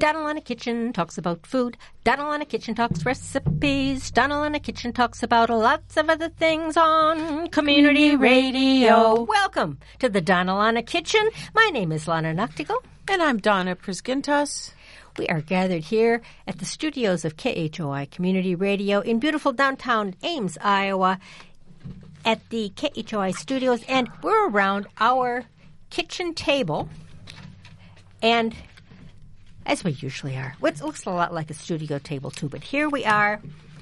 Donald in the Kitchen talks about food. Donald in the Kitchen talks recipes. Donald in the Kitchen talks about lots of other things on Community Radio. Welcome to the Donald in the Kitchen. My name is Lana Noctigal. And I'm Donna Prisgintas. We are gathered here at the studios of KHOI Community Radio in beautiful downtown Ames, Iowa, at the KHOI studios, and we're around our kitchen table, and as we usually are. It looks a lot like a studio table, too, but here we are.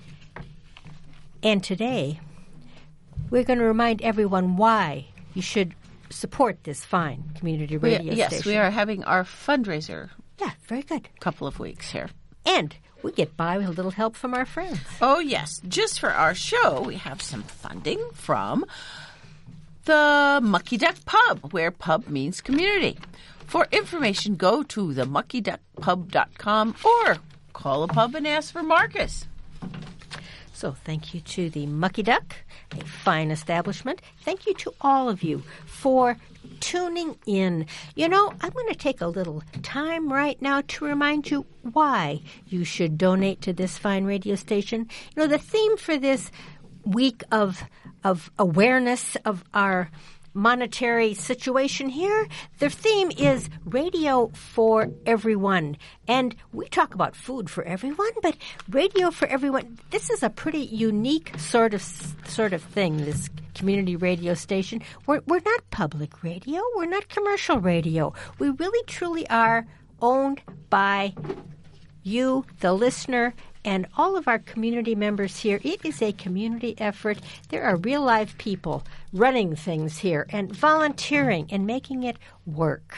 And today, we're going to remind everyone why you should support this fine community radio station. Yes, we are having our fundraiser. Yeah, very good. Couple of weeks here. And we get by with a little help from our friends. Oh, yes. Just for our show, we have some funding from the Mucky Duck Pub, where pub means community. For information, go to themuckyduckpub.com or call a pub and ask for Marcus. So thank you to the Mucky Duck, a fine establishment. Thank you to all of you for tuning in. You know, I'm going to take a little time right now to remind you why you should donate to this fine radio station. You know, the theme for this week of awareness of our monetary situation here, the theme is Radio for Everyone. And we talk about food for everyone, but Radio for Everyone, this is a pretty unique sort of thing, this community radio station. We're not public radio. We're not commercial radio. We really truly are owned by you, the listener, and all of our community members here. It is a community effort. There are real live people running things here and volunteering and making it work.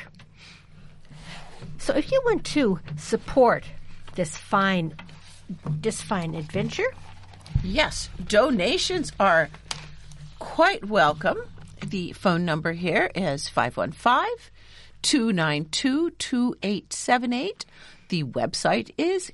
So if you want to support this fine adventure, yes, donations are quite welcome. The phone number here is 515-292-2878. The website is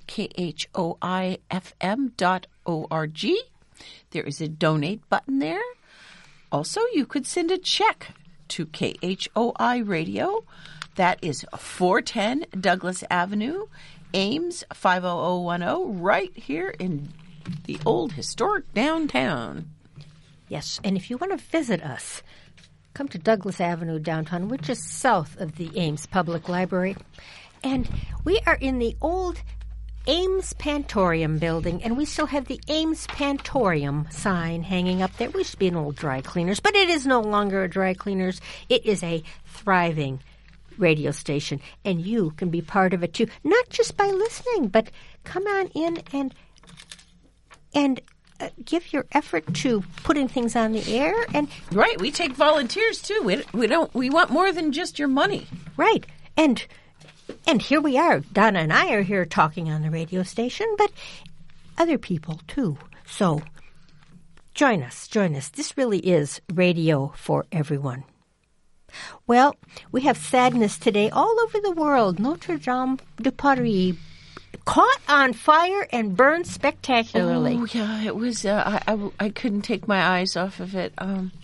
khoifm.org. There is a donate button there. Also, you could send a check to KHOI Radio. That is 410 Douglas Avenue, Ames 50010, right here in the old historic downtown. Yes, and if you want to visit us, come to Douglas Avenue downtown, which is south of the Ames Public Library. And we are in the old Ames Pantorium building, and we still have the Ames Pantorium sign hanging up there. We used to be an old dry cleaners, but it is no longer a dry cleaners. It is a thriving radio station, and you can be part of it too, not just by listening, but come on in and give your effort to putting things on the air. And right, we take volunteers too. We want more than just your money. Right, and here we are. Donna and I are here talking on the radio station, but other people too. So join us. This really is Radio for Everyone. Well, we have sadness today all over the world. Notre Dame de Paris caught on fire and burned spectacularly. Oh, yeah, it was. I couldn't take my eyes off of it.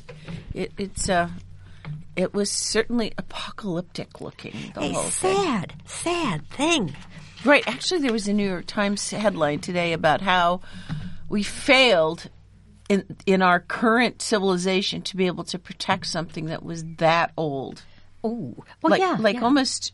It was certainly apocalyptic looking, the whole thing. Sad thing. Right. Actually, there was a New York Times headline today about how we failed in our current civilization to be able to protect something that was that old. Oh, well, almost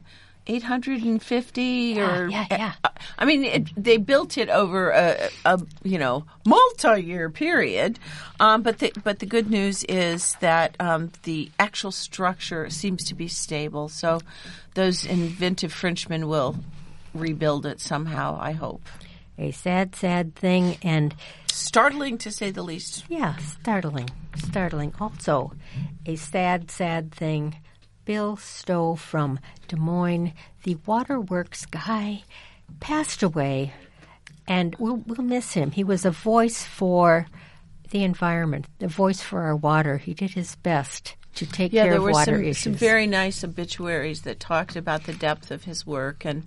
850 or yeah. I mean, they built it over a multi-year period, but the good news is that the actual structure seems to be stable. So those inventive Frenchmen will rebuild it somehow, I hope. A sad thing, and startling to say the least. Yeah, startling. Also, a sad thing. Bill Stowe from Des Moines, the waterworks guy, passed away, and we'll miss him. He was a voice for the environment, the voice for our water. He did his best to take care of water issues. There were some very nice obituaries that talked about the depth of his work and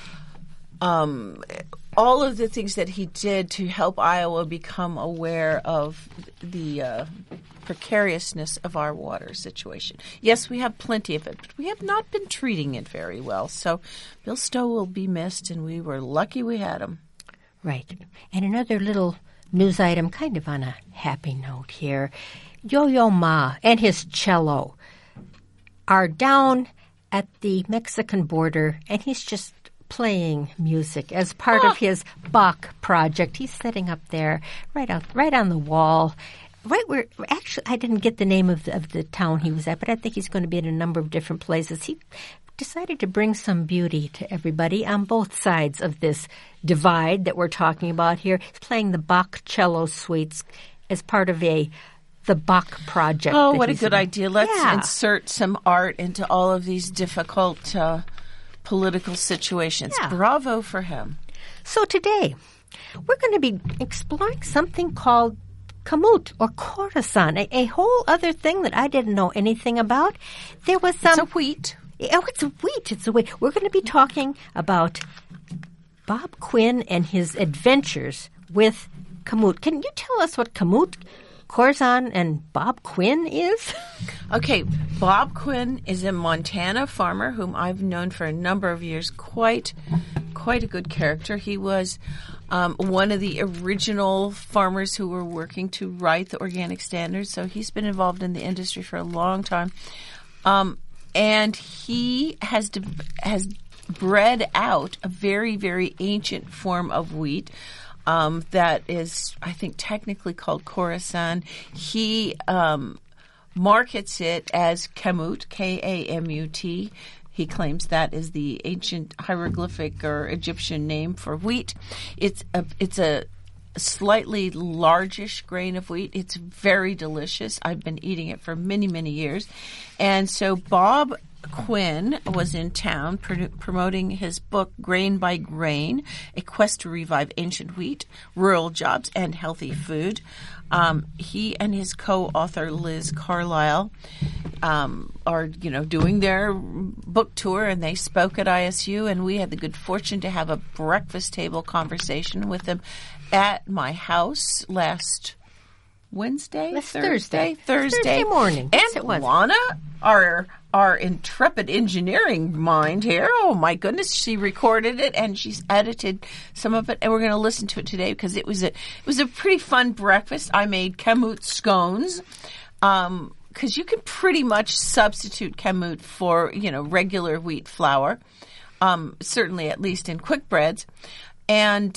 all of the things that he did to help Iowa become aware of the precariousness of our water situation. Yes, we have plenty of it, but we have not been treating it very well. So Bill Stowe will be missed, and we were lucky we had him. Right. And another little news item, kind of on a happy note here. Yo-Yo Ma and his cello are down at the Mexican border, and he's just playing music as part of his Bach project. He's setting up there, right on the wall. Right where, actually, I didn't get the name of the town he was at, but I think he's going to be in a number of different places. He decided to bring some beauty to everybody on both sides of this divide that we're talking about here. He's playing the Bach cello suites as part of the Bach project. Oh, what a good idea. Let's insert some art into all of these difficult political situations. Yeah. Bravo for him. So today, we're going to be exploring something called kamut or khorasan, a whole other thing that I didn't know anything about. There was some... It's a wheat. Oh, it's a wheat. It's a wheat. We're going to be talking about Bob Quinn and his adventures with kamut. Can you tell us what kamut, khorasan, and Bob Quinn is? Okay, Bob Quinn is a Montana farmer whom I've known for a number of years. Quite a good character. He was one of the original farmers who were working to write the organic standards. So he's been involved in the industry for a long time, and he has bred out a very, very ancient form of wheat. That is, I think, technically called khorasan. He markets it as kamut, K-A-M-U-T. He claims that is the ancient hieroglyphic or Egyptian name for wheat. It's a slightly largish grain of wheat. It's very delicious. I've been eating it for many, many years. And so Bob Quinn was in town promoting his book, Grain by Grain, A Quest to Revive Ancient Wheat, Rural Jobs, and Healthy Food. He and his co-author, Liz Carlisle, are, doing their book tour, and they spoke at ISU, and we had the good fortune to have a breakfast table conversation with them at my house last Thursday morning. And yes, it was. Lana, our intrepid engineering mind here, oh my goodness, she recorded it and she's edited some of it, and we're going to listen to it today because it was a pretty fun breakfast. I made kamut scones, because you can pretty much substitute kamut for regular wheat flour, certainly at least in quick breads, and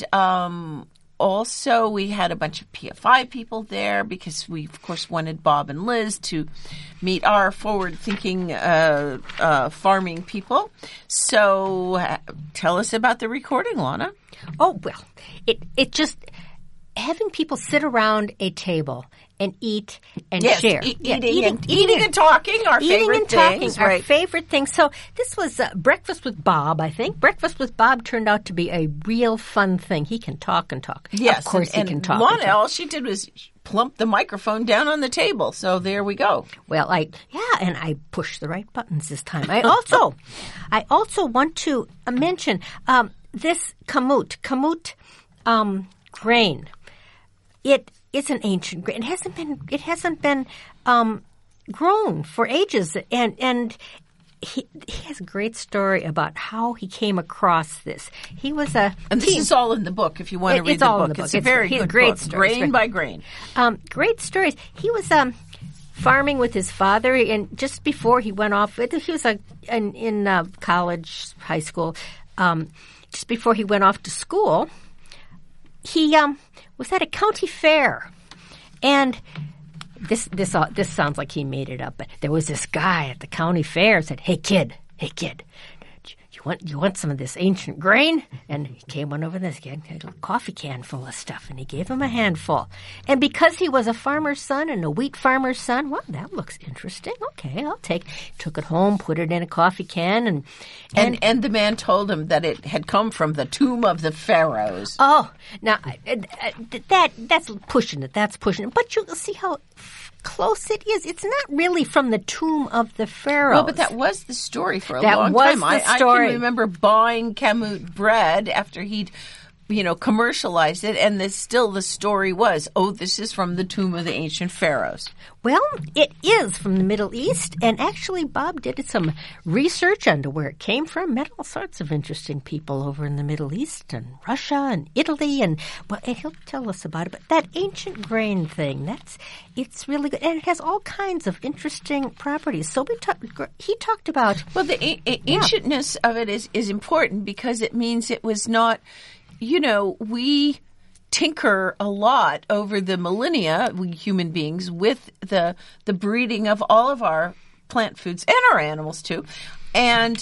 also, we had a bunch of PFI people there because we, of course, wanted Bob and Liz to meet our forward-thinking farming people. So tell us about the recording, Lana. Oh, well, it just having people sit around a table and eat and share. Eating and talking, our favorite things. Our favorite things. So this was Breakfast with Bob, I think. Breakfast with Bob turned out to be a real fun thing. He can talk and talk. Yes. Of course he can talk. Lana, all she did was plump the microphone down on the table. So there we go. Well, and I pushed the right buttons this time. I also want to mention this kamut grain. It's an ancient grain. It hasn't been grown for ages, and he has a great story about how he came across this. He was and this is all in the book. If you want to read the book, it's a very good great book. Stories, grain by grain. Great stories. He was farming with his father, and just before he went off, he was in college, high school. Just before he went off to school, he was at a county fair, and this sounds like he made it up, but there was this guy at the county fair said, hey kid, you want some of this ancient grain? And he came on over this, he had a coffee can full of stuff, and he gave him a handful. And because he was a farmer's son and a wheat farmer's son, well, that looks interesting. Okay, took it home, put it in a coffee can, and the man told him that it had come from the tomb of the pharaohs. Oh, now that's pushing it. But you'll see how close it is. It's not really from the tomb of the pharaohs. Well, but that was the story for a long time. I can remember buying kamut bread after he'd commercialized it, and still the story was, this is from the tomb of the ancient pharaohs. Well, it is from the Middle East, and actually Bob did some research into where it came from. Met all sorts of interesting people over in the Middle East and Russia and Italy, and he'll tell us about it. But that ancient grain thing, it's really good, and it has all kinds of interesting properties. So he talked about the ancientness of it is important because it means it was not. We tinker a lot over the millennia, we human beings, with the breeding of all of our plant foods and our animals too, and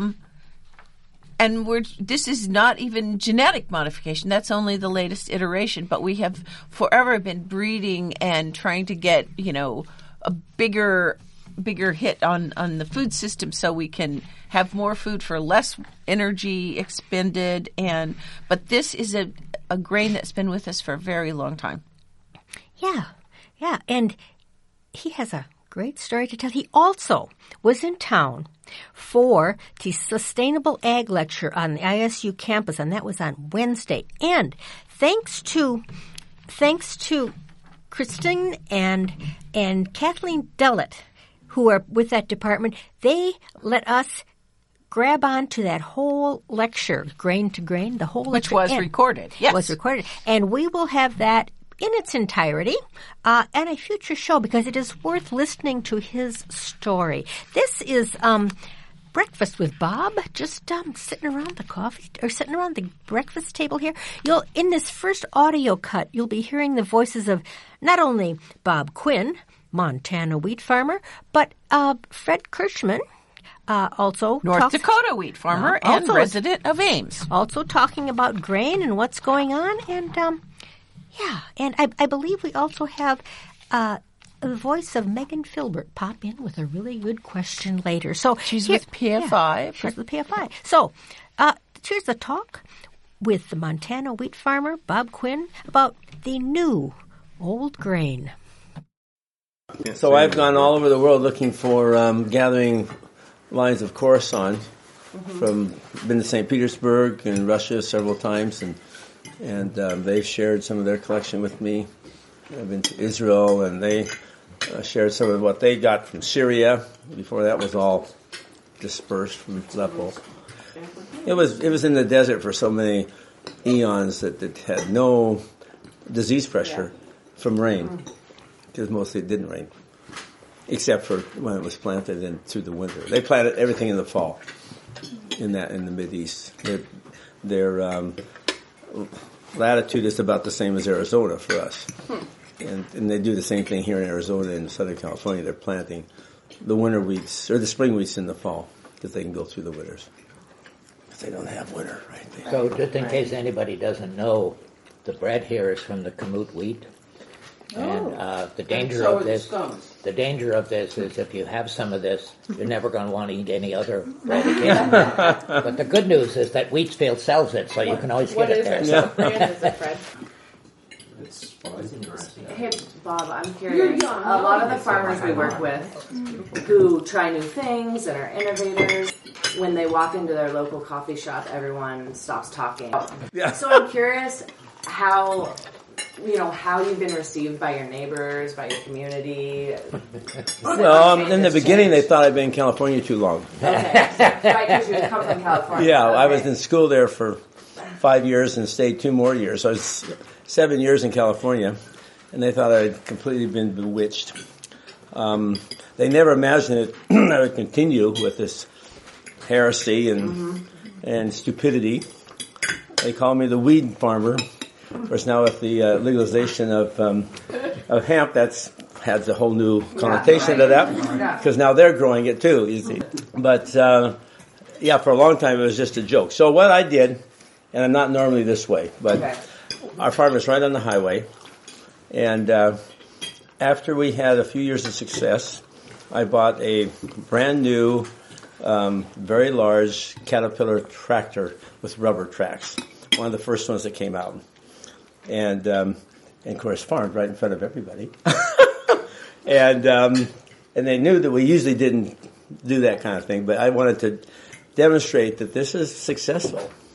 this is not even genetic modification. That's only the latest iteration. But we have forever been breeding and trying to get a bigger hit on the food system so we can have more food for less energy expended. But this is a grain that's been with us for a very long time. Yeah. And he has a great story to tell. He also was in town for the Sustainable Ag Lecture on the ISU campus, and that was on Wednesday. And thanks to Kristen and Kathleen Dellett, who are with that department, they let us grab on to that whole lecture, grain to grain, the whole which lecture. Was recorded. Yes. Was recorded. And we will have that in its entirety and a future show because it is worth listening to his story. This is Breakfast with Bob, just sitting around the breakfast table here. In this first audio cut, you'll be hearing the voices of not only Bob Quinn, Montana wheat farmer, but Fred Kirchman, also North Dakota wheat farmer and resident of Ames. Also talking about grain and what's going on. And, and I believe we also have the voice of Megan Filbert pop in with a really good question later. So she's with PFI. Yeah, she's with PFI. So here's the talk with the Montana wheat farmer, Bob Quinn, about the new old grain. So I've gone all over the world looking for gathering lines of Coruscant. Been to St. Petersburg and Russia several times, and they've shared some of their collection with me. I've been to Israel, and they shared some of what they got from Syria. Before that was all dispersed from Aleppo. It was in the desert for so many eons that it had no disease pressure from rain. Because mostly it didn't rain, except for when it was planted and through the winter. They planted everything in the fall in the Mideast. Their latitude is about the same as Arizona for us, and they do the same thing here in Arizona and Southern California. They're planting the winter wheats or the spring wheats in the fall because they can go through the winters. Because they don't have winter, right? So just in case anybody doesn't know, the bread here is from the Kamut wheat. And the danger of this is if you have some of this, you're never going to want to eat any other bread again. But the good news is that Wheatsfield sells it, so you can always get it there. What brand is it, Fred? Hey, Bob, I'm curious. A lot of the farmers we work with who try new things and are innovators, when they walk into their local coffee shop, everyone stops talking. Yeah. So I'm curious how you've been received by your neighbors, by your community. Well, in the beginning, they thought I'd been in California too long. Okay. Right, because you come from California. Yeah, okay. I was in school there for 5 years and stayed 2 more years. So I was 7 years in California, and they thought I'd completely been bewitched. They never imagined that I would continue with this heresy and stupidity. They call me the weed farmer. Of course, now with the legalization of hemp, that's has a whole new connotation to that, because now they're growing it too, you see. But, for a long time it was just a joke. So what I did, and I'm not normally this way, but our farm is right on the highway, and after we had a few years of success, I bought a brand new, very large Caterpillar tractor with rubber tracks, one of the first ones that came out. And of course, farmed right in front of everybody. and they knew that we usually didn't do that kind of thing, but I wanted to demonstrate that this is successful.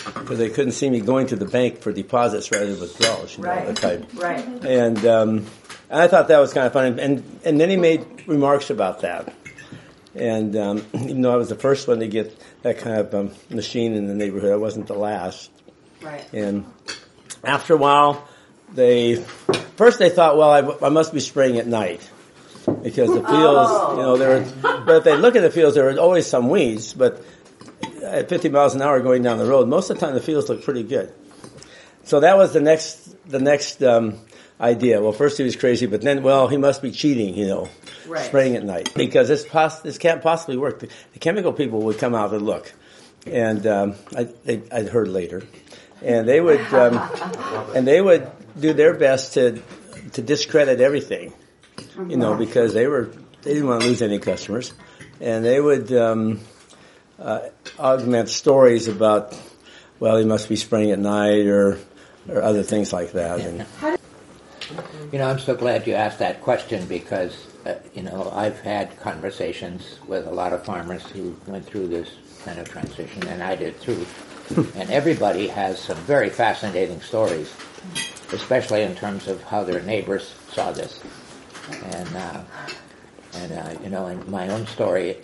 because they couldn't see me going to the bank for deposits rather than withdrawals, the type. Right. And I thought that was kind of fun. And then he made remarks about that. And even though I was the first one to get that kind of machine in the neighborhood, I wasn't the last. Right. And after a while, they thought, well, I must be spraying at night. Because the fields, but if they look at the fields, there were always some weeds, but at 50 miles an hour going down the road, most of the time the fields look pretty good. So that was the next idea. Well, first he was crazy, but then, he must be cheating, spraying at night. Because this can't possibly work. The chemical people would come out and look. And I'd heard later. And they would do their best to discredit everything. Because they didn't want to lose any customers, and they would augment stories about, he must be spraying at night or other things like that. And I'm so glad you asked that question because I've had conversations with a lot of farmers who went through this kind of transition, and I did too. And everybody has some very fascinating stories, especially in terms of how their neighbors saw this. And in my own story,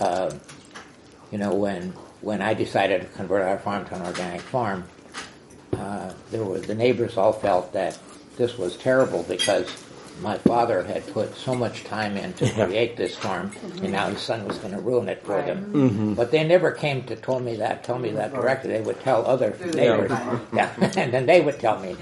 when I decided to convert our farm to an organic farm, the neighbors all felt that this was terrible because my father had put so much time in to create this farm, and now his son was going to ruin it for them. Mm-hmm. But they never came to tell me that directly. They would tell other neighbors, and then they would tell me.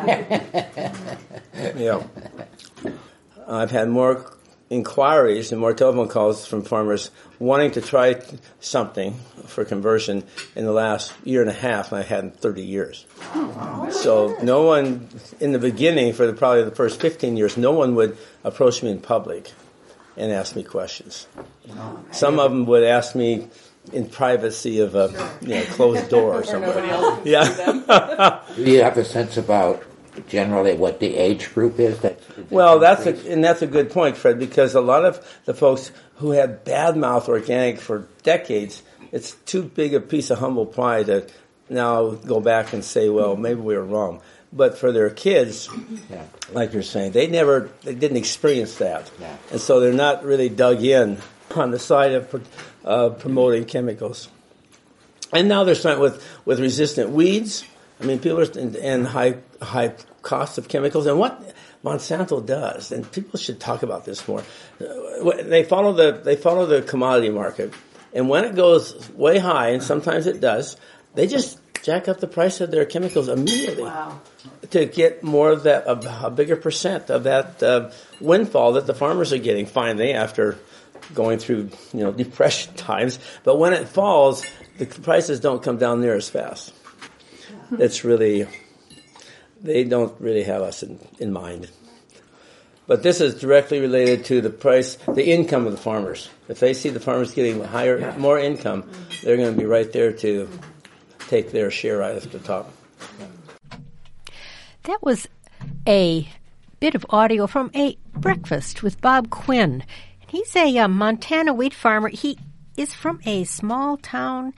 Yeah. I've had more inquiries and more telephone calls from farmers wanting to try something for conversion in the last year and a half, and I had in 30 years. So no one, in the beginning, for probably the first 15 years, no one would approach me in public and ask me questions. Some of them would ask me in privacy of a closed door or something. Yeah. Do you have a sense about generally what the age group is? That's a good point, Fred, because a lot of the folks who have badmouth organic for decades, it's too big a piece of humble pie to now go back and say, well, maybe we were wrong. But for their kids, like you're saying, they didn't experience that. Yeah. And so they're not really dug in on the side of promoting chemicals. And now they're starting with resistant weeds. I mean, people are and high costs of chemicals, and what Monsanto does, and people should talk about this more. They follow the commodity market, and when it goes way high, and sometimes it does, they just jack up the price of their chemicals immediately to get more of that, a bigger percent of that windfall that the farmers are getting finally after going through depression times. But when it falls, the prices don't come down near as fast. It's really, they don't really have us in mind. But this is directly related to the price, the income of the farmers. If they see the farmers getting more income, they're going to be right there to take their share right at the top. That was a bit of audio from a breakfast with Bob Quinn. He's a Montana wheat farmer. He is from a small town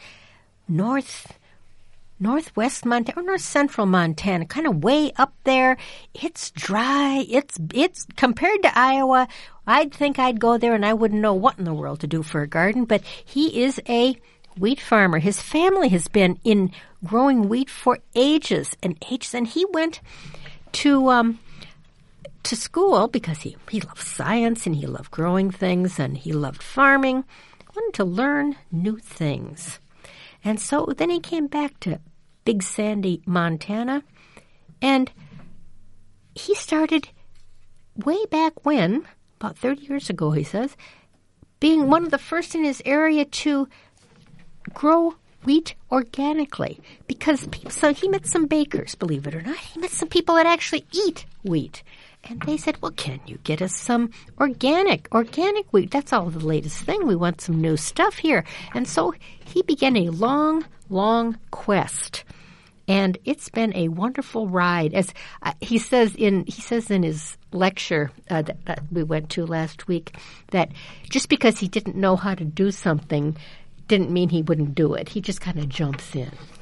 northwest Montana, or north central Montana, kind of way up there. It's dry. It's compared to Iowa, I'd think I'd go there and I wouldn't know what in the world to do for a garden, but he is a wheat farmer. His family has been in growing wheat for ages and ages, and he went to school because he loved science and he loved growing things and he loved farming. He wanted to learn new things. And so then he came back to Big Sandy, Montana, and he started way back when, about 30 years ago, he says, being one of the first in his area to grow wheat organically. So he met some bakers, believe it or not. He met some people that actually eat wheat. And they said, well, can you get us some organic wheat? That's all the latest thing. We want some new stuff here. And so he began a long, long quest. And it's been a wonderful ride. As he says in his lecture that we went to last week, that just because he didn't know how to do something didn't mean he wouldn't do it. He just kind of jumps in.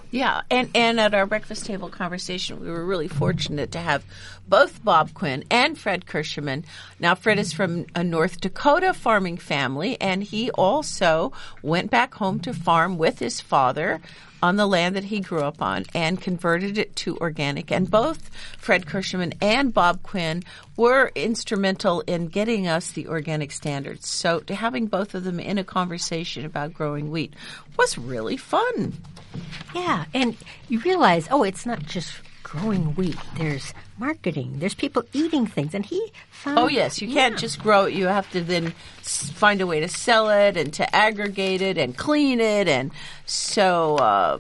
Yeah, and at our breakfast table conversation, we were really fortunate to have both Bob Quinn and Fred Kirschman. Now, Fred is from a North Dakota farming family, and he also went back home to farm with his father on the land that he grew up on and converted it to organic. And both Fred Kirschman and Bob Quinn were instrumental in getting us the organic standards. So having both of them in a conversation about growing wheat was really fun. Yeah, and you realize, it's not just growing wheat. There's marketing. There's people eating things. And he found... Oh, yes. You can't just grow it. You have to then find a way to sell it and to aggregate it and clean it. And so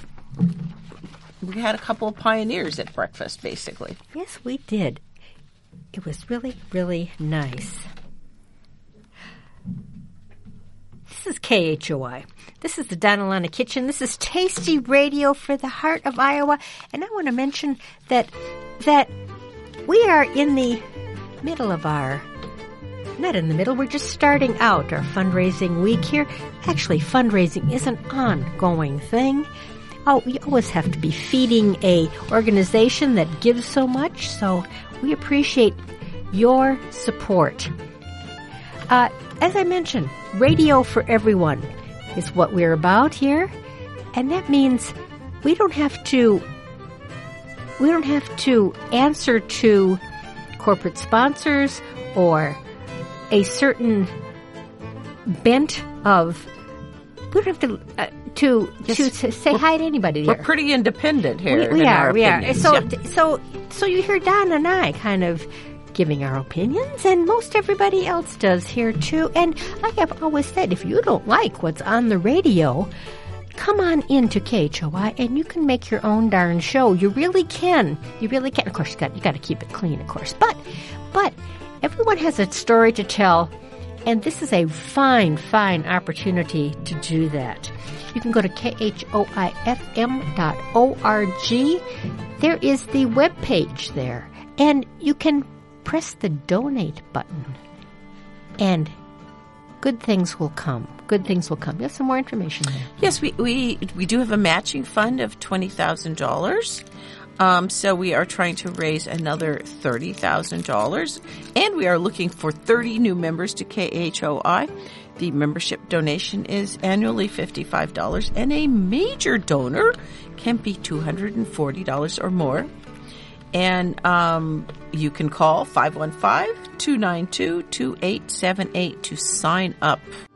we had a couple of pioneers at breakfast, basically. Yes, we did. It was really, really nice. This is KHOI. This is the Donalana Kitchen. This is Tasty Radio for the heart of Iowa. And I want to mention that we are in the middle of not in the middle, we're just starting out our fundraising week here. Actually, fundraising is an ongoing thing. We always have to be feeding a organization that gives so much, so we appreciate your support. As I mentioned, radio for everyone is what we're about here, and that means we don't have to answer to corporate sponsors or a certain bent of. We don't have to say hi to anybody. We're pretty independent here. We are. Opinions. So you hear Don and I kind of giving our opinions, and most everybody else does here too. And I have always said, if you don't like what's on the radio, come on into KHOI and you can make your own darn show. You really can. Of course, you got to keep it clean, of course. But everyone has a story to tell, and this is a fine opportunity to do that. You can go to KHOIFM.org. There is the webpage there, and you can press the donate button, and good things will come. Good things will come. You have some more information there. Yes, we do have a matching fund of $20,000. So we are trying to raise another $30,000, and we are looking for 30 new members to KHOI. The membership donation is annually $55, and a major donor can be $240 or more. And you can call 515-292-2878 to sign up.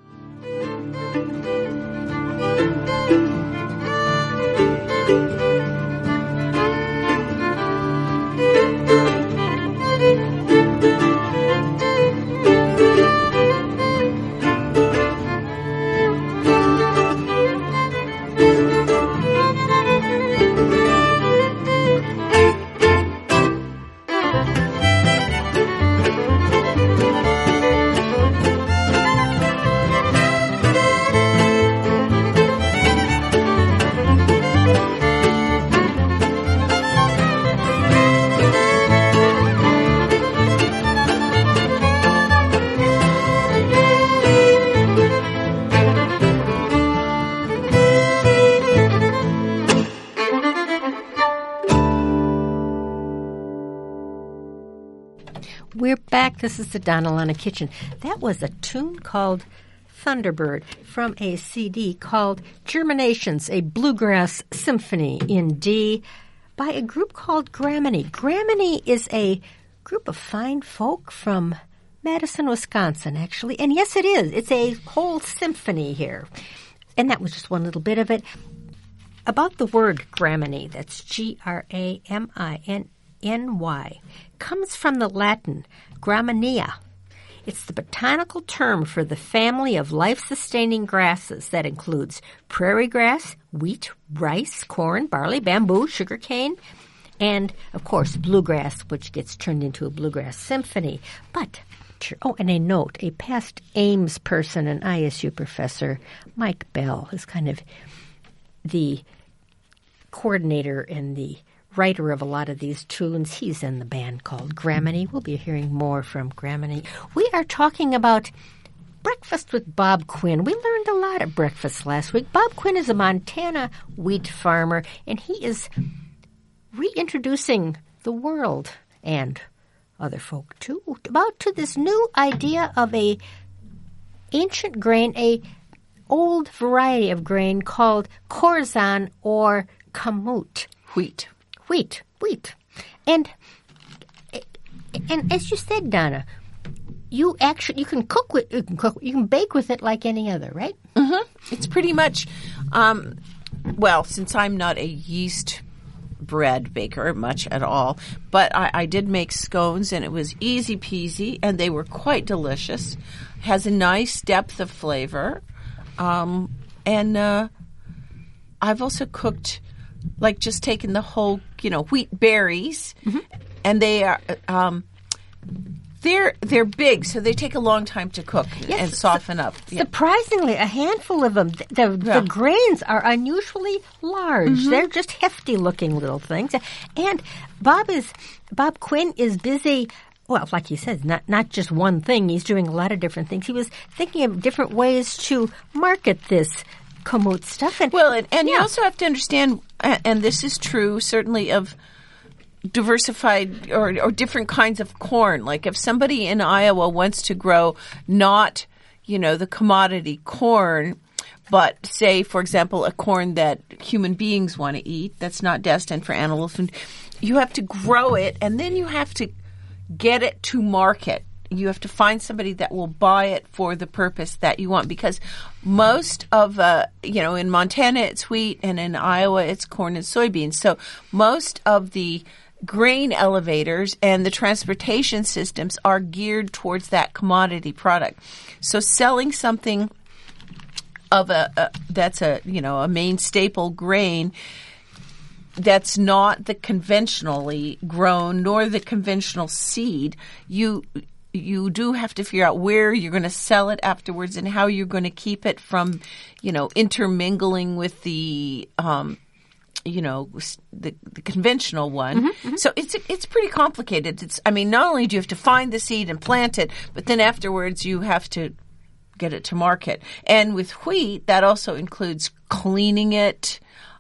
We're back. This is the Donalana Kitchen. That was a tune called Thunderbird from a CD called Germinations, a Bluegrass Symphony in D by a group called Graminy. Graminy is a group of fine folk from Madison, Wisconsin, actually. And yes, it is. It's a whole symphony here. And that was just one little bit of it. About the word Graminy, that's Graminy, comes from the Latin graminia. It's the botanical term for the family of life-sustaining grasses that includes prairie grass, wheat, rice, corn, barley, bamboo, sugarcane, and, of course, bluegrass, which gets turned into a bluegrass symphony. But, and a note, a past Ames person and ISU professor, Mike Bell, is kind of the coordinator and the writer of a lot of these tunes. He's in the band called Graminy. We'll be hearing more from Graminy. We are talking about Breakfast with Bob Quinn. We learned a lot at breakfast last week. Bob Quinn is a Montana wheat farmer, and he is reintroducing the world and other folk too to this new idea of a ancient grain, a old variety of grain called Corzon or kamut. Wheat. And as you said, Donna, you can bake with it like any other, right? Mm-hmm. It's pretty much, since I'm not a yeast bread baker much at all, but I did make scones, and it was easy peasy, and they were quite delicious. Has a nice depth of flavor, and I've also cooked, like just taken the whole, wheat berries, and they are. They're big, so they take a long time to cook and soften up. Surprisingly, a handful of them. The grains are unusually large. Mm-hmm. They're just hefty-looking little things. And Bob Quinn is busy. Well, like he said, not just one thing. He's doing a lot of different things. He was thinking of different ways to market this kamut stuff. And you also have to understand, and this is true certainly of diversified or different kinds of corn. Like if somebody in Iowa wants to grow not, the commodity corn, but say, for example, a corn that human beings want to eat that's not destined for animal food, you have to grow it and then you have to get it to market. You have to find somebody that will buy it for the purpose that you want, because most of, in Montana it's wheat and in Iowa it's corn and soybeans. So most of the grain elevators and the transportation systems are geared towards that commodity product. So selling something of that's a main staple grain that's not the conventionally grown nor the conventional seed, you do have to figure out where you're going to sell it afterwards and how you're going to keep it from, intermingling with the the conventional one. Mm-hmm, mm-hmm. So it's pretty complicated. Not only do you have to find the seed and plant it, but then afterwards you have to get it to market. And with wheat, that also includes cleaning it.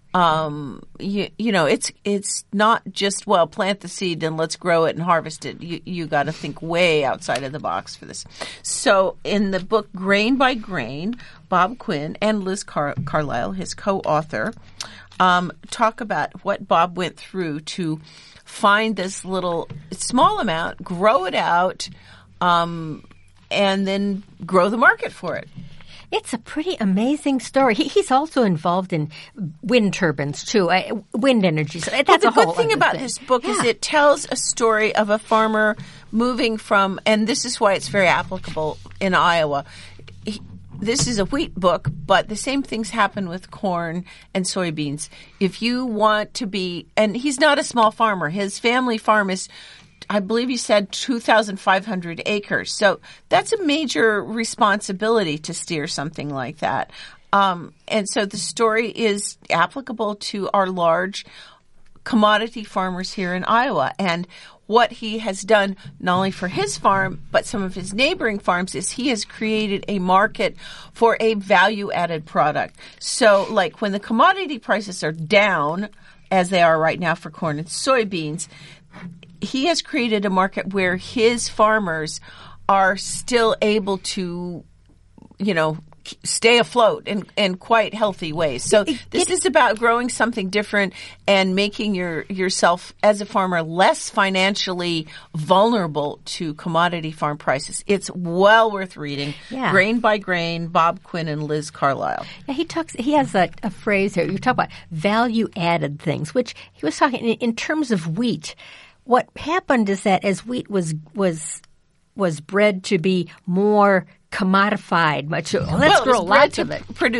It's not just, plant the seed and let's grow it and harvest it. You got to think way outside of the box for this. So in the book Grain by Grain, Bob Quinn and Liz Carlisle, his co-author, talk about what Bob went through to find this little small amount, grow it out, and then grow the market for it. It's a pretty amazing story. He's also involved in wind turbines, too, wind energy. So that's the good thing about this book is it tells a story of a farmer moving from, and this is why it's very applicable in Iowa. This is a wheat book, but the same things happen with corn and soybeans. If you want to be, and he's not a small farmer. His family farm is, I believe he said, 2,500 acres. So that's a major responsibility to steer something like that. And so the story is applicable to our large commodity farmers here in Iowa. And what he has done, not only for his farm, but some of his neighboring farms, is he has created a market for a value-added product. So, like when the commodity prices are down, as they are right now for corn and soybeans, he has created a market where his farmers are still able to, stay afloat in quite healthy ways. So this is about growing something different and making yourself as a farmer less financially vulnerable to commodity farm prices. It's well worth reading. Yeah. Grain by Grain, Bob Quinn and Liz Carlisle. Yeah, he has a phrase here. You talk about value-added things, which he was talking in terms of wheat. What happened is that as wheat was bred to be more commodified, let's grow lots of it.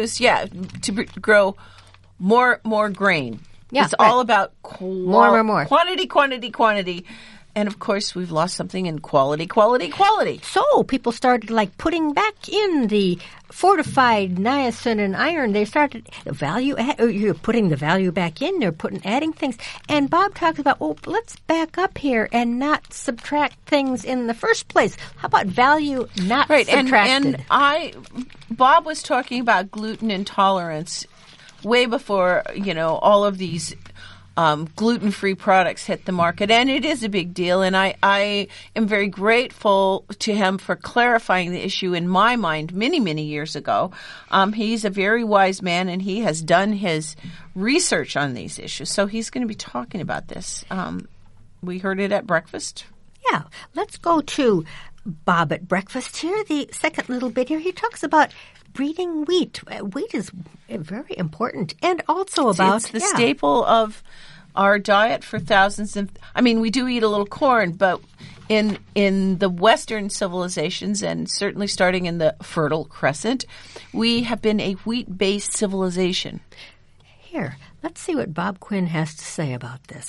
Grow more grain. Yeah, it's all about more. Quantity. And of course, we've lost something in quality, quality, quality. So people started like putting back in the fortified niacin and iron. They started you're putting the value back in. They're adding things. And Bob talks about, let's back up here and not subtract things in the first place. How about value not subtracted? And Bob was talking about gluten intolerance way before, all of these gluten-free products hit the market, and it is a big deal, and I am very grateful to him for clarifying the issue in my mind many, many years ago. He's a very wise man, and he has done his research on these issues, so he's going to be talking about this. We heard it at breakfast. Yeah, let's go to Bob at breakfast here, the second little bit here. He talks about breeding wheat. Wheat is very important, and also about it's the staple of our diet for thousands of. We do eat a little corn, but in the Western civilizations, and certainly starting in the Fertile Crescent, we have been a wheat-based civilization. Here, let's see what Bob Quinn has to say about this.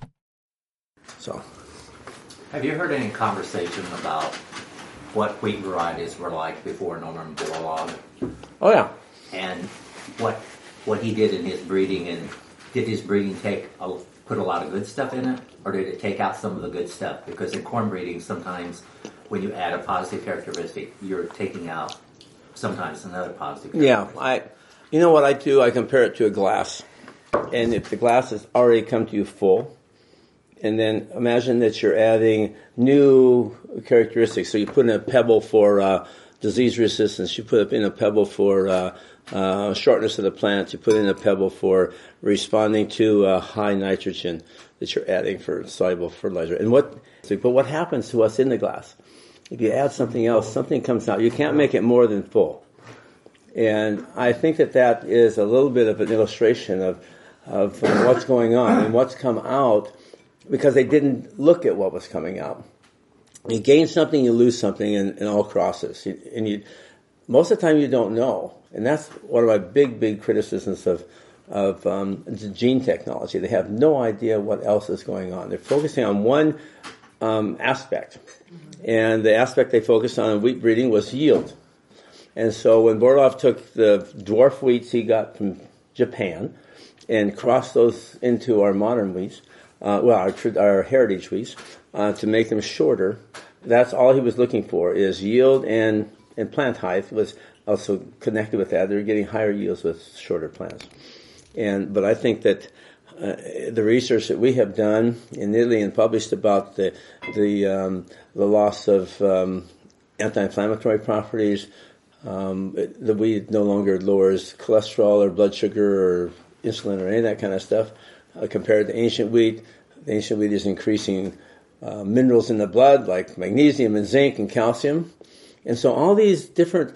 So, have you heard any conversation about what wheat varieties were like before Norman Borlaug? Oh yeah. And what he did in his breeding, and did his breeding put a lot of good stuff in it, or did it take out some of the good stuff? Because in corn breeding, sometimes when you add a positive characteristic, you're taking out sometimes another positive characteristic. Yeah, you know what I do? I compare it to a glass, and if the glass has already come to you full, and then imagine that you're adding new characteristics. So you put in a pebble for disease resistance. You put in a pebble for shortness of the plant. You put in a pebble for responding to high nitrogen that you're adding for soluble fertilizer. But what happens to what's in the glass? If you add something else, something comes out. You can't make it more than full. And I think that is a little bit of an illustration of what's going on and what's come out, because they didn't look at what was coming out. You gain something, you lose something in all crosses. Most of the time you don't know. And that's one of my big criticisms of gene technology. They have no idea what else is going on. They're focusing on one aspect. And the aspect they focused on in wheat breeding was yield. And so when Borlaug took the dwarf wheats he got from Japan and crossed those into our modern wheats, our heritage wheats, to make them shorter, that's all he was looking for, is yield, and plant height was also connected with that. They're getting higher yields with shorter plants. But I think that the research that we have done in Italy and published about the loss of anti-inflammatory properties, the wheat no longer lowers cholesterol or blood sugar or insulin or any of that kind of stuff. Compared to ancient wheat, the ancient wheat is increasing minerals in the blood like magnesium and zinc and calcium. And so all these different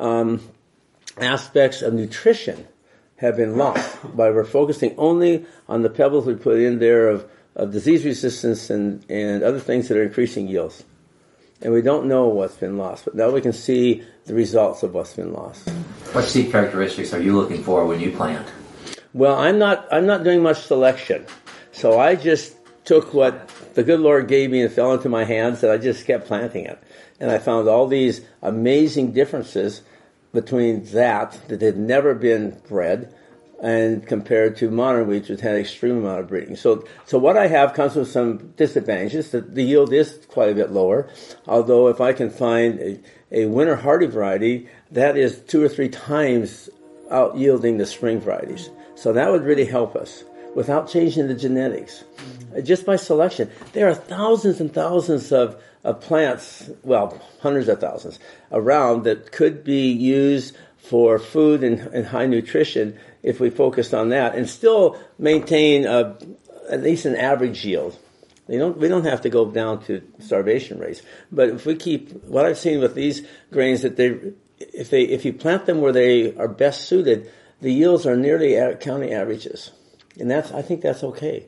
aspects of nutrition have been lost by we're focusing only on the pebbles we put in there of disease resistance and other things that are increasing yields. And we don't know what's been lost, but now we can see the results of what's been lost. What seed characteristics are you looking for when you plant? Well, I'm not doing much selection. So I just took what the good Lord gave me and fell into my hands, and I just kept planting it. And I found all these amazing differences between that had never been bred and compared to modern wheats, which had an extreme amount of breeding. So what I have comes with some disadvantages. The yield is quite a bit lower, although if I can find a winter hardy variety, that is 2 or 3 times out yielding the spring varieties. So that would really help us without changing the genetics. Just by selection. There are thousands and thousands of plants, well, hundreds of thousands around that could be used for food and high nutrition if we focused on that and still maintain at least an average yield. We don't have to go down to starvation rates. But if we keep, what I've seen with these grains, that if you plant them where they are best suited, the yields are nearly county averages. And I think that's okay.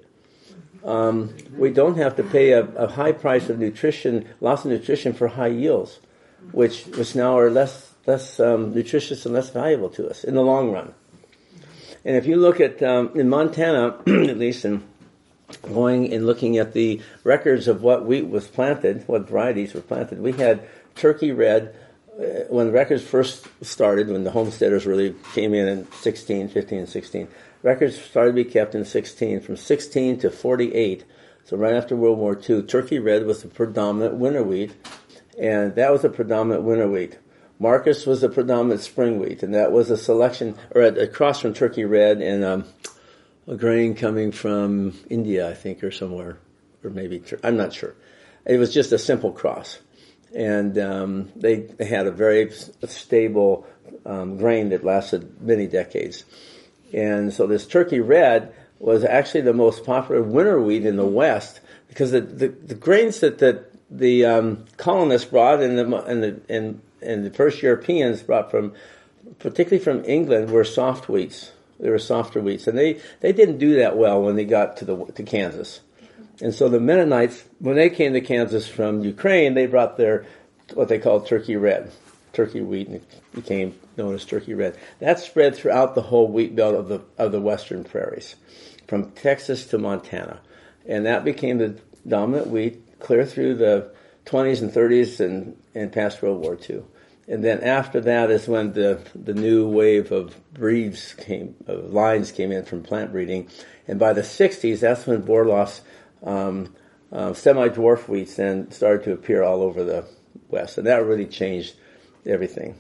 We don't have to pay a high price of nutrition, loss of nutrition for high yields, which now are less nutritious and less valuable to us in the long run. And if you look at, in Montana, at least, and going and looking at the records of what wheat was planted, what varieties were planted. We had Turkey Red. When the records first started, when the homesteaders really came in 15 and 16, records started to be kept in 16. From 16 to 48, so right after World War II, Turkey Red was the predominant winter wheat, and that was a predominant winter wheat. Marcus was the predominant spring wheat, and that was a selection, or a cross from Turkey Red and a grain coming from India, I think, or somewhere, or maybe, I'm not sure. It was just a simple cross. And they had a very stable grain that lasted many decades. And so this Turkey Red was actually the most popular winter wheat in the West, because the grains that the colonists brought and the first Europeans brought particularly from England, were soft wheats. They were softer wheats, and they didn't do that well when they got to Kansas. And so the Mennonites, when they came to Kansas from Ukraine, they brought their, what they called Turkey Red, Turkey wheat, and it became known as Turkey Red. That spread throughout the whole wheat belt of the western prairies, from Texas to Montana. And that became the dominant wheat clear through the 20s and 30s and past World War II. And then after that is when the new wave of lines came in from plant breeding. And by the 60s, that's when Borlaug's semi-dwarf wheats then started to appear all over the West, and that really changed everything.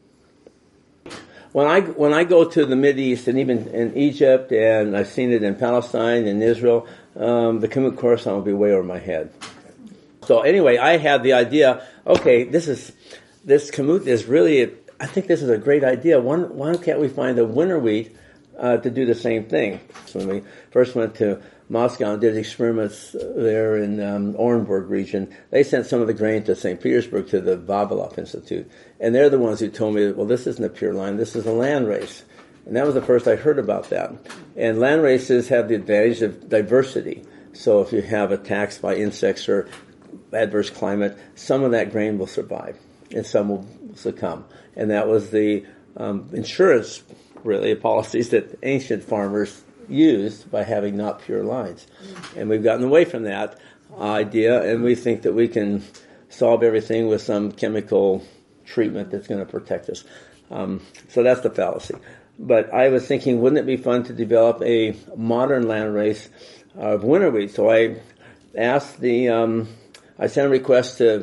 When I go to the Mideast, and even in Egypt, and I've seen it in Palestine and Israel, the Kamut Khorasan will be way over my head. So anyway, I had the idea. Okay, this Kamut is really. I think this is a great idea. Why can't we find a winter wheat to do the same thing? So when we first went to Moscow and did experiments there in Orenburg region, they sent some of the grain to St. Petersburg to the Vavilov Institute. And they're the ones who told me, well, this isn't a pure line, this is a land race. And that was the first I heard about that. And land races have the advantage of diversity. So if you have attacks by insects or adverse climate, some of that grain will survive and some will succumb. And that was the insurance, really, policies that ancient farmers used by having not pure lines. And we've gotten away from that idea, and we think that we can solve everything with some chemical treatment that's going to protect us. So that's the fallacy. But I was thinking, wouldn't it be fun to develop a modern land race of winter wheat? So I asked I sent a request to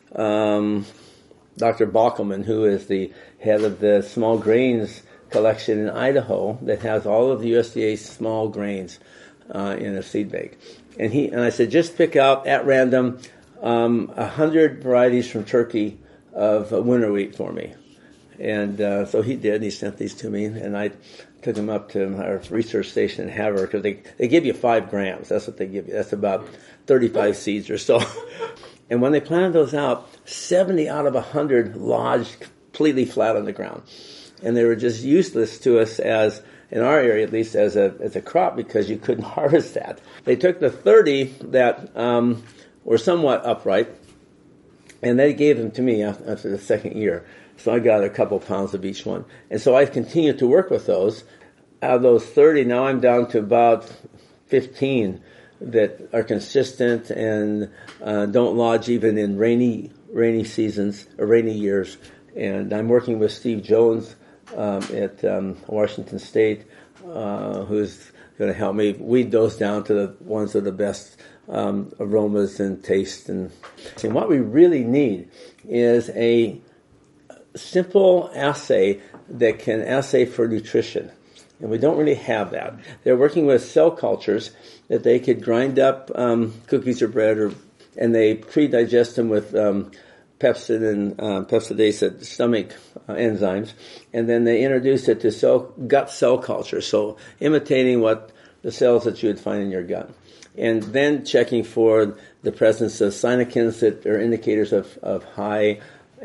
Dr. Bockelman, who is the head of the small grains collection in Idaho that has all of the USDA small grains in a seed bank. And I said, just pick out at random 100 varieties from Turkey of winter wheat for me. And so he did. He sent these to me, and I took them up to our research station in Havre, because they give you 5 grams. That's what they give you. That's about 35 seeds or so. And when they planted those out, 70 out of 100 lodged completely flat on the ground. And they were just useless to us, as in our area at least, as a crop, because you couldn't harvest that. They took the 30 that were somewhat upright, and they gave them to me after the second year. So I got a couple pounds of each one. And so I've continued to work with those. Out of those 30, now I'm down to about 15 that are consistent and don't lodge even in rainy seasons or rainy years. And I'm working with Steve Jones at Washington State, who's going to help me weed those down to the ones that are the best aromas and taste. And what we really need is a simple assay that can assay for nutrition. And we don't really have that. They're working with cell cultures that they could grind up cookies or bread, and they pre-digest them with pepsin and pepsidase stomach enzymes, and then they introduce it to gut cell culture, so imitating what the cells that you would find in your gut, and then checking for the presence of cytokines that are indicators of high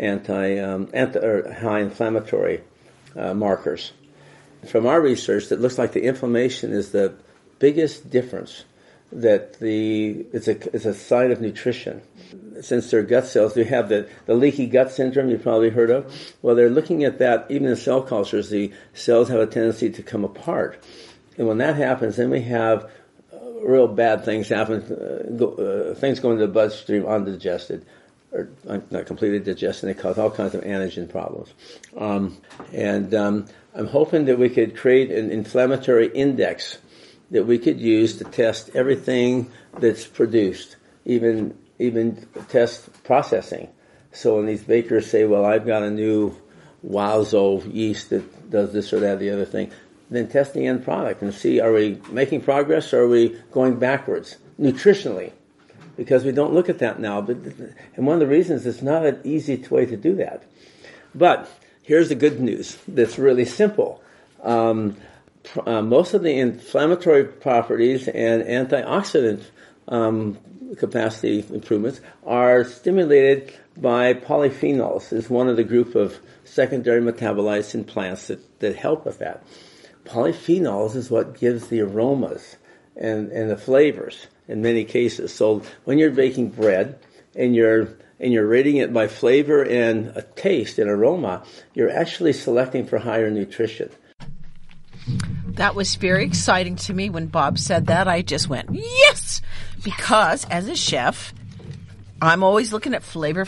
high inflammatory markers. From our research, it looks like the inflammation is the biggest difference. That it's a sign of nutrition. Since they're gut cells, we have the leaky gut syndrome you've probably heard of. Well, they're looking at that. Even in cell cultures, the cells have a tendency to come apart. And when that happens, then we have real bad things happen. Things go into the bloodstream undigested, or not completely digested. They cause all kinds of antigen problems. I'm hoping that we could create an inflammatory index that we could use to test everything that's produced, even test processing. So when these bakers say, well, I've got a new Wowzo yeast that does this or that, the other thing, then test the end product and see, are we making progress or are we going backwards nutritionally? Because we don't look at that now. And one of the reasons it's not an easy way to do that. But here's the good news that's really simple. Most of the inflammatory properties and antioxidant capacity improvements are stimulated by polyphenols. It's one of the group of secondary metabolites in plants that help with that. Polyphenols is what gives the aromas and the flavors in many cases. So when you're baking bread and you're rating it by flavor and a taste and aroma, you're actually selecting for higher nutrition. That was very exciting to me when Bob said that. I just went, yes! Because as a chef, I'm always looking at flavor.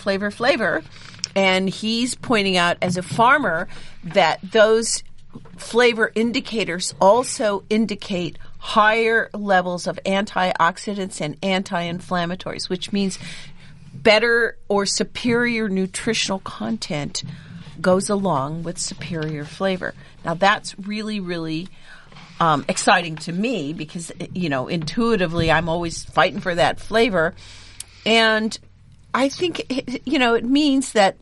And he's pointing out as a farmer that those flavor indicators also indicate higher levels of antioxidants and anti-inflammatories, which means better or superior nutritional content goes along with superior flavor. Now that's really, really exciting to me because, intuitively I'm always fighting for that flavor. And I think, it means that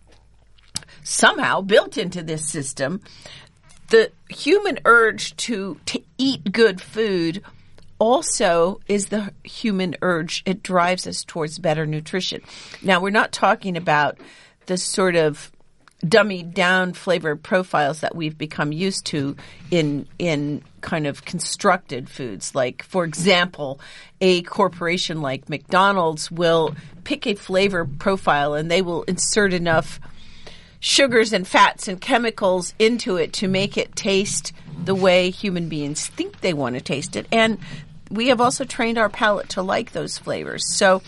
somehow built into this system, the human urge to eat good food also is the human urge. It drives us towards better nutrition. Now, we're not talking about the sort of dummied down flavor profiles that we've become used to in kind of constructed foods. Like, for example, a corporation like McDonald's will pick a flavor profile and they will insert enough sugars and fats and chemicals into it to make it taste the way human beings think they want to taste it. And we have also trained our palate to like those flavors. So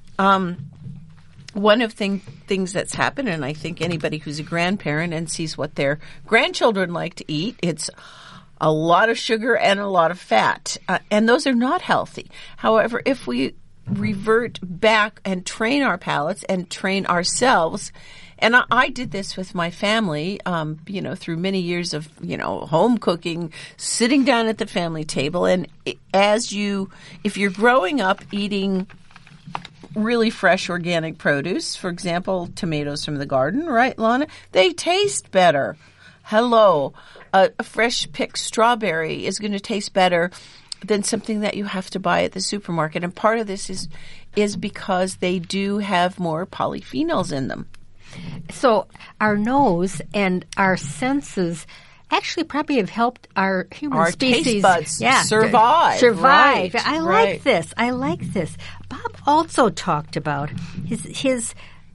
one of things that's happened, and I think anybody who's a grandparent and sees what their grandchildren like to eat, it's a lot of sugar and a lot of fat. And those are not healthy. However, if we revert back and train our palates and train ourselves, and I did this with my family, through many years of, home cooking, sitting down at the family table. And if you're growing up eating really fresh organic produce, for example, tomatoes from the garden, right, Lana? They taste better. Hello. A fresh picked strawberry is going to taste better than something that you have to buy at the supermarket. And part of this is because they do have more polyphenols in them. So our nose and our senses actually probably have helped our human species taste buds survive. Right, I like this. Bob also talked about his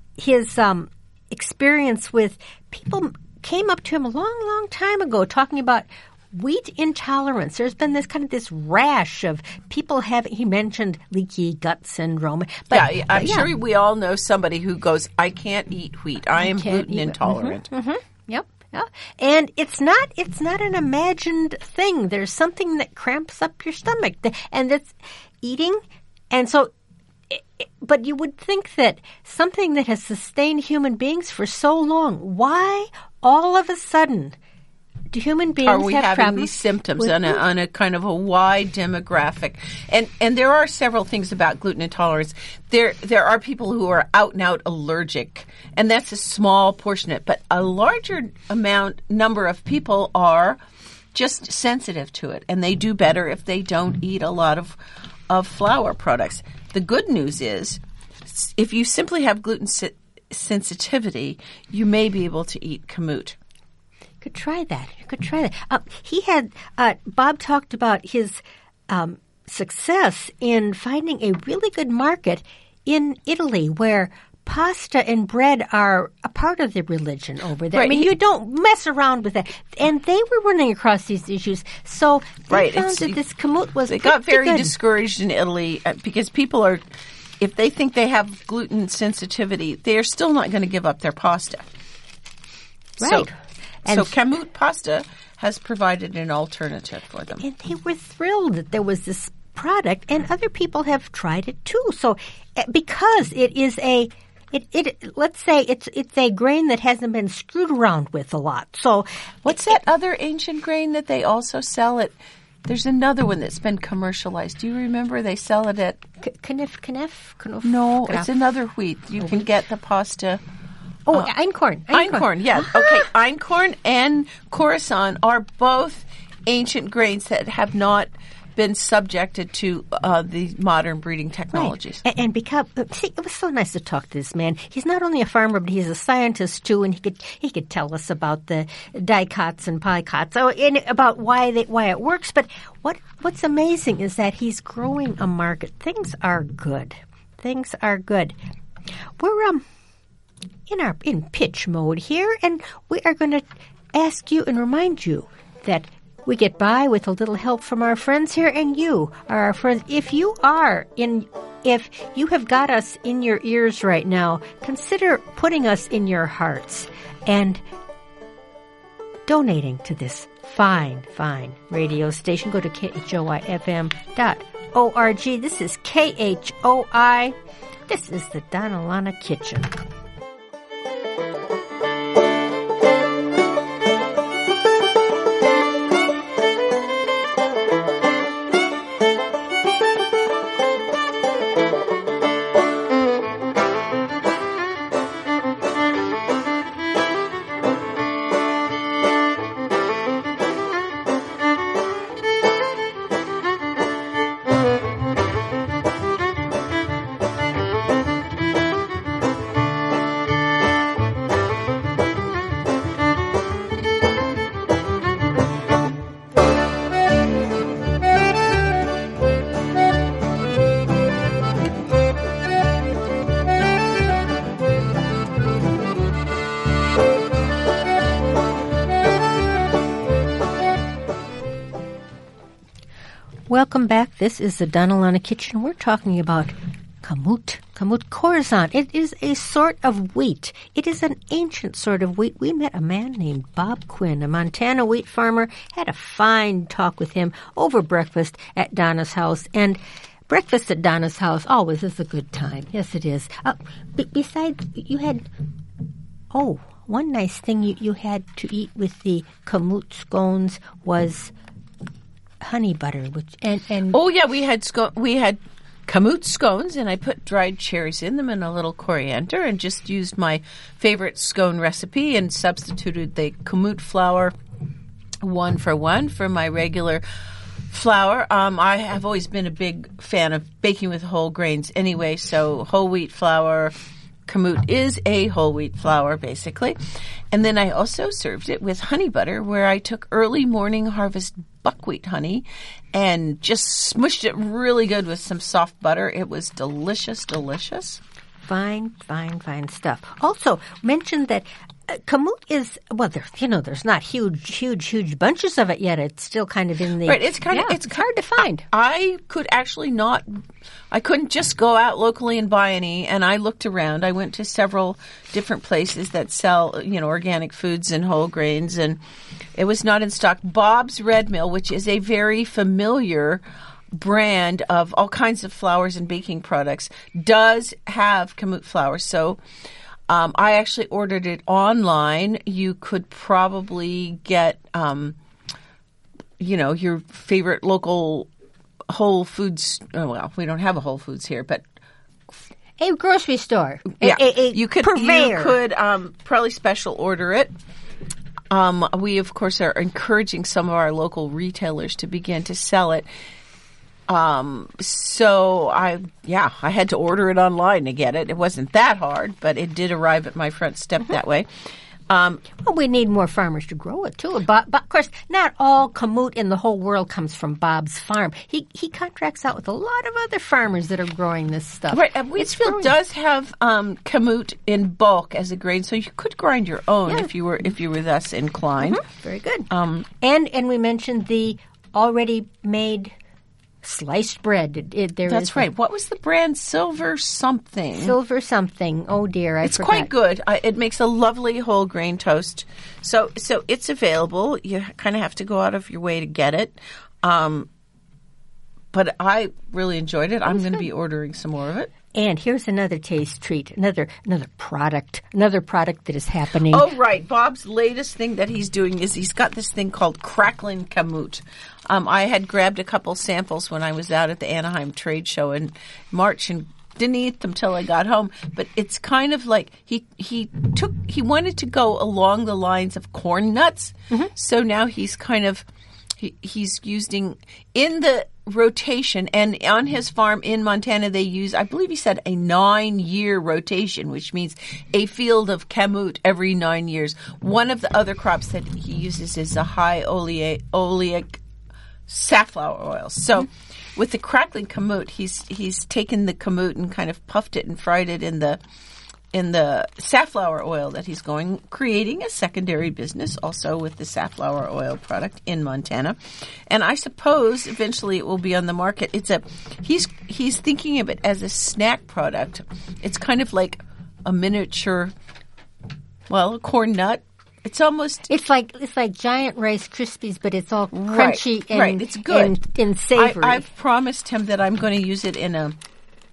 experience with people came up to him a long, long time ago talking about wheat intolerance. There's been this rash of people he mentioned leaky gut syndrome. But, I'm sure we all know somebody who goes, I can't eat wheat. I am gluten intolerant. Mm-hmm. Yep. Yeah. And it's not an imagined thing. There's something that cramps up your stomach and that's eating. And so, but you would think that something that has sustained human beings for so long, why all of a sudden do human beings are we have having problems these symptoms on a kind of a wide demographic? And there are several things about gluten intolerance. There are people who are out and out allergic, and that's a small portion of it. But a larger number of people are just sensitive to it, and they do better if they don't eat a lot of flour products. The good news is, if you simply have gluten sensitivity, you may be able to eat kamut. You could try that. Bob talked about his success in finding a really good market in Italy where pasta and bread are a part of the religion over there. Right. I mean, you don't mess around with that. And they were running across these issues. So they found that this kamut was They got very good. discouraged in Italy because people are, if they think they have gluten sensitivity, they are still not going to give up their pasta. Right. So kamut pasta has provided an alternative for them. And they were thrilled that there was this product, and other people have tried it too. So because it is let's say it's a grain that hasn't been screwed around with a lot. So What's that other ancient grain that they also sell at? There's another one that's been commercialized. Do you remember they sell it at? Knef? No, it's another wheat. You can get the pasta. Oh, einkorn. Einkorn, yeah. Okay, einkorn and Khorasan are both ancient grains that have not been subjected to the modern breeding technologies. Right. And because it was so nice to talk to this man. He's not only a farmer, but he's a scientist too, and he could tell us about the dicots and picots, and about why it works. But what's amazing is that he's growing a market. Things are good. We're in pitch mode here, and we are going to ask you and remind you that we get by with a little help from our friends here, and you are our friends. If you have got us in your ears right now, consider putting us in your hearts and donating to this fine radio station. Go to khoifm.org. This is KHOI. This is the Donna Lana Kitchen. Welcome back. This is the Donna Lana Kitchen. We're talking about kamut Khorasan. It is a sort of wheat. It is an ancient sort of wheat. We met a man named Bob Quinn, a Montana wheat farmer, had a fine talk with him over breakfast at Donna's house. And breakfast at Donna's house always is a good time. Yes, it is. Besides, you had, one nice thing you had to eat with the kamut scones was honey butter, we had kamut scones, and I put dried cherries in them and a little coriander, and just used my favorite scone recipe and substituted the kamut flour 1-for-1 for my regular flour. I have always been a big fan of baking with whole grains anyway, so whole wheat flour. Kamut is a whole wheat flour, basically. And then I also served it with honey butter, where I took early morning harvest buckwheat honey and just smushed it really good with some soft butter. It was delicious. Fine stuff. Also, mentioned that kamut is, there's not huge bunches of it yet. It's still kind of in the... Right, it's hard to find. I couldn't just go out locally and buy any, and I looked around. I went to several different places that sell, organic foods and whole grains, and it was not in stock. Bob's Red Mill, which is a very familiar brand of all kinds of flours and baking products, does have kamut flour. So I actually ordered it online. You could probably get, your favorite local Whole Foods. Well, we don't have a Whole Foods here, but a grocery store. Yeah, you could purveyor. You could probably special order it. We of course are encouraging some of our local retailers to begin to sell it. So I had to order it online to get it. It wasn't that hard, but it did arrive at my front step that way. Well, we need more farmers to grow it, too. But of course, not all kamut in the whole world comes from Bob's farm. He contracts out with a lot of other farmers that are growing this stuff. Right. Wheatsfield does have kamut in bulk as a grain, so you could grind your own if you were thus inclined. Mm-hmm. Very good. And we mentioned the already made sliced bread. That's right. What was the brand? Silver something. Silver something. Oh dear, I forgot. It's quite good. It makes a lovely whole grain toast. So it's available. You kind of have to go out of your way to get it. But I really enjoyed it. I'm going to be ordering some more of it. And here's another taste treat, another product that is happening. Oh, right. Bob's latest thing that he's doing is he's got this thing called Crackling Kamut. I had grabbed a couple samples when I was out at the Anaheim trade show in March and didn't eat them till I got home. But it's kind of like he wanted to go along the lines of corn nuts. Mm-hmm. So now he's kind of he's using in the rotation, and on his farm in Montana they use, I believe he said, a 9-year rotation, which means a field of kamut every 9 years. One of the other crops that he uses is a high oleic safflower oil. So with the Crackling Kamut, he's taken the kamut and kind of puffed it and fried it in the safflower oil that he's creating a secondary business also with the safflower oil product in Montana. And I suppose eventually it will be on the market. He's thinking of it as a snack product. It's kind of like a miniature, a corn nut. It's like giant Rice Krispies, but it's all crunchy and It's good and savory. I've promised him that I'm going to use it in a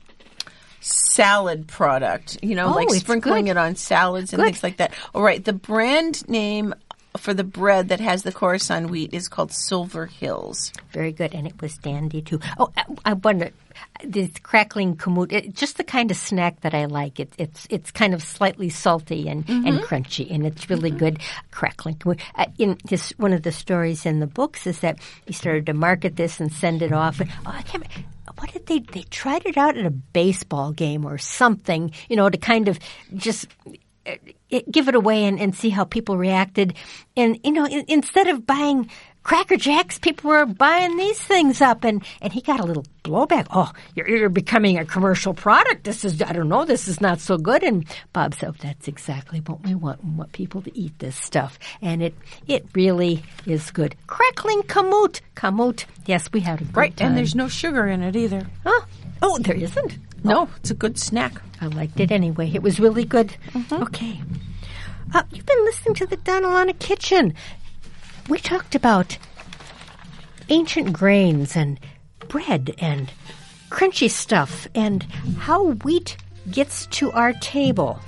salad product, like sprinkling it on salads and things like that. All right. The brand name for the bread that has the Khorasan wheat is called Silver Hills. Very good. And it was dandy too. Oh, I wonder, this Crackling Kamut, just the kind of snack that I like. It's kind of slightly salty and crunchy, and it's really good. Crackling Kamut. One of the stories in the books is that he started to market this and send it off. And, I can't remember. What did they tried it out at a baseball game or something, to kind of just give it away and see how people reacted. And, instead of buying Cracker Jacks, people were buying these things up, and he got a little blowback. Oh, you're becoming a commercial product. This is not so good. And Bob said, that's exactly what we want. We want people to eat this stuff. And it really is good. Crackling Kamut. Kamut. Yes, we had a good time. And there's no sugar in it either. Huh? Oh, there isn't? No, it's a good snack. I liked it anyway. It was really good. Mm-hmm. Okay. You've been listening to the Donna Lana Kitchen. We talked about ancient grains and bread and crunchy stuff and how wheat gets to our table.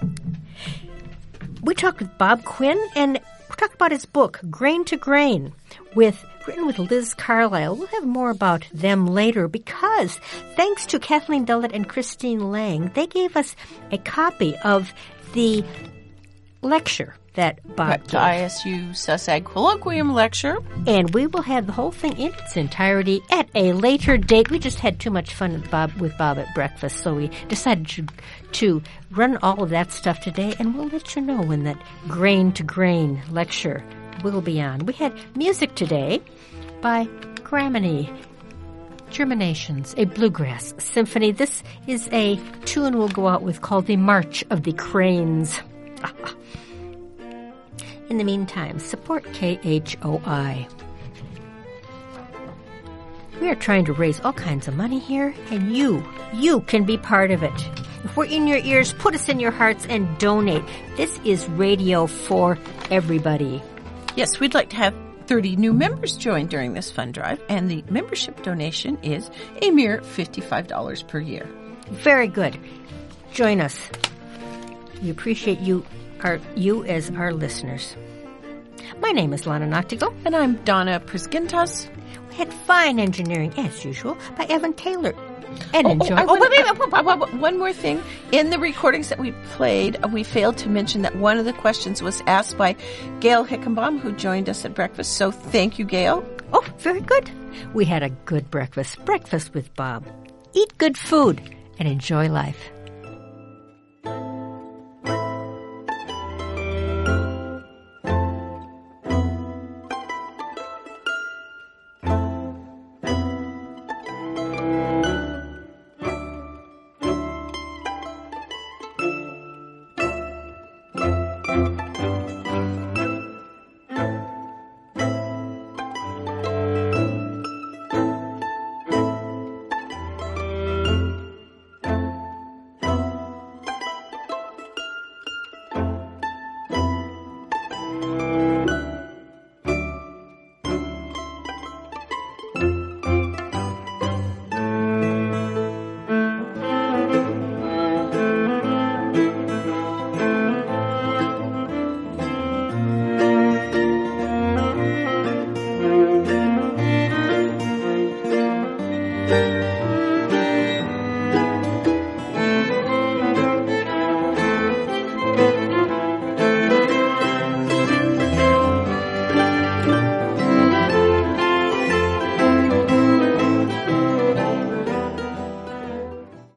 We talked with Bob Quinn, and we talked about his book, Grain to Grain, written with Liz Carlisle. We'll have more about them later because thanks to Kathleen Dullett and Christine Lang, they gave us a copy of the lecture that Bob gave. The ISU SUSAG Colloquium Lecture. And we will have the whole thing in its entirety at a later date. We just had too much fun with Bob at breakfast, so we decided to run all of that stuff today, and we'll let you know when that Grain to Grain lecture will be on. We had music today by Graminy Germinations, a bluegrass symphony. This is a tune we'll go out with called The March of the Cranes. In the meantime, support KHOI. We are trying to raise all kinds of money here, and you can be part of it. If we're in your ears, put us in your hearts and donate. This is radio for everybody. Yes, we'd like to have 30 new members join during this fund drive, and the membership donation is a mere $55 per year. Very good. Join us. We appreciate you as our listeners. My name is Lana Noctigal. And I'm Donna Priskintas. We had fine engineering, as usual, by Evan Taylor. And wait, one more thing. In the recordings that we played, we failed to mention that one of the questions was asked by Gail Hickenbaum, who joined us at breakfast. So thank you, Gail. Oh, very good. We had a good breakfast. Breakfast with Bob. Eat good food and enjoy life.